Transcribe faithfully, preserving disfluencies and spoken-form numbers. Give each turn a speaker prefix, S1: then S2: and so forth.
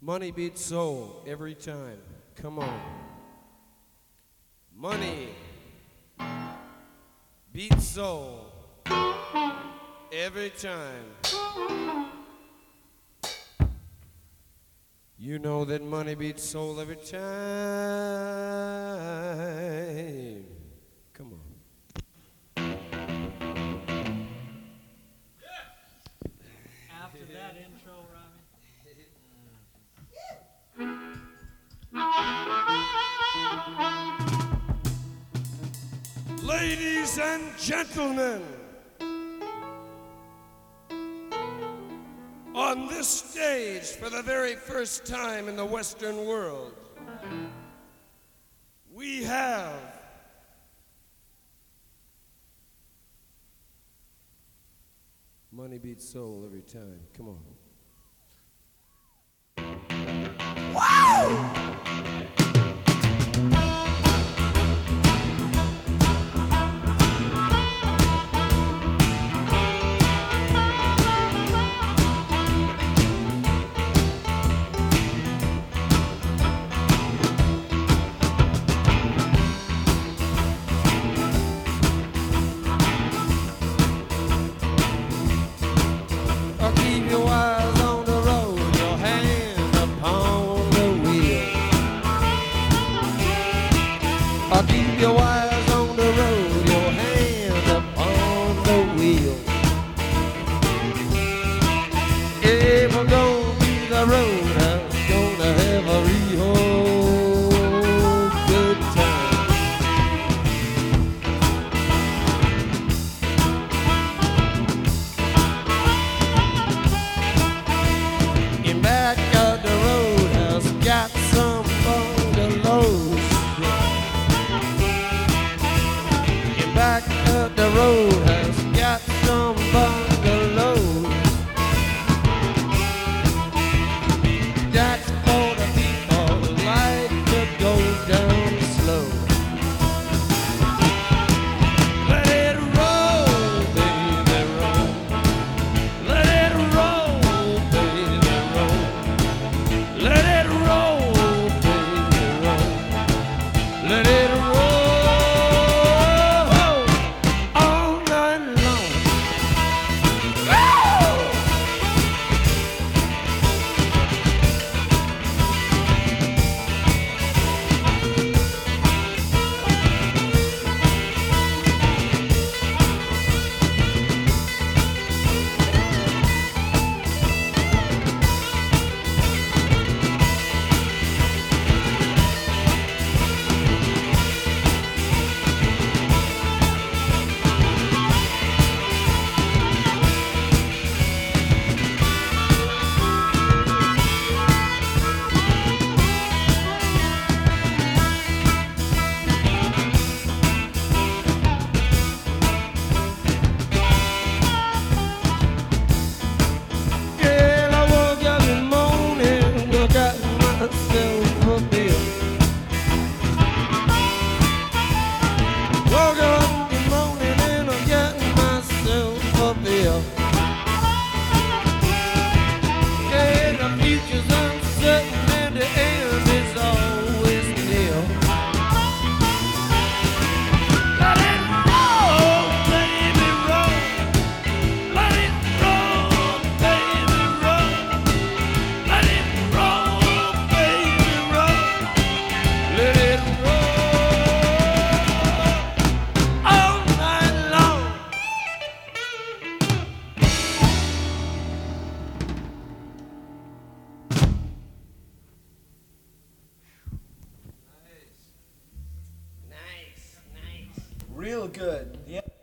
S1: Money beats soul every time. Come on. Money beats soul every time. You know that money beats soul every time. Come on.
S2: After that intro, Robbie.
S1: Ladies and gentlemen, on this stage for the very first time in the Western world, we have Money Beats Soul every time. Come on. Wow! Keep your eyes on the road, your hand upon the wheel. Or keep your eyes on the road, your hand upon the wheel. If we're gonna be the roadhouse, gonna have a real good time. In back of the roadhouse, got some bungalows. In back of the roadhouse, got some bungalows. That's for the people who like to go down slow. Let it roll, baby, roll. Let it roll, baby, roll. Let it roll, baby, roll. Let it roll all night long. Girl, I woke up in the morning, I got myself a bill. Woke up in the morning and I got myself a bill. Yeah, the future's uncertain and the end is always near. Let it roll, baby, roll. Let it roll, baby, roll. Let it roll, baby, roll. Let it roll all night long. Nice, nice, nice.
S3: Real good. Yeah.